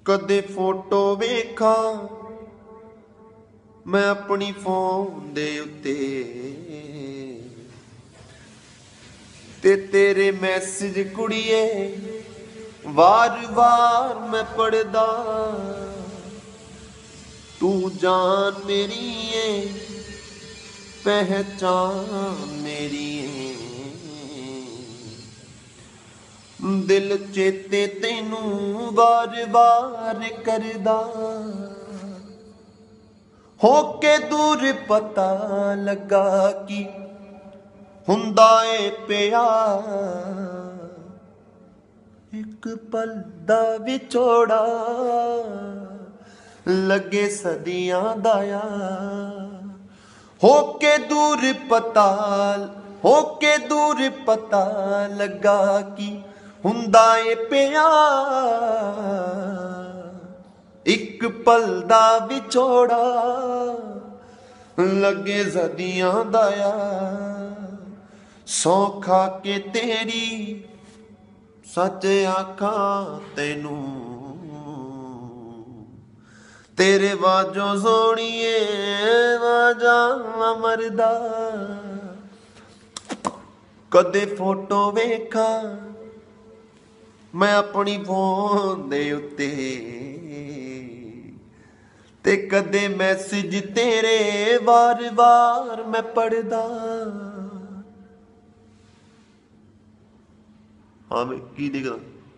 कदे फोटो वेखा मैं अपनी फोन दे उत्ते ते तेरे मैसेज कुड़िए वार वार मैं पढ़दा। तू जान मेरी है पहचान मेरी है, दिल चेते तेनू वार वार करदा। होके दूर पता लगा कि हुंदा ए प्यार, एक पल दा विछोड़ा लगे सदियां दा यार। होके दूर पता लगा कि हुंदा ए प्यार, एक पल दा विछोड़ा लगे सदियां दा यार। सौ खा के तेरी सच आखा तेनू, तेरे वाजों सोनिए वाजा मरदा। कदे फोटो वेखा मैं अपनी फोन दे उत्ते ते कदे मैसेज तेरे वार वार मैं पढ़दा। हाँ मैं की देखदा।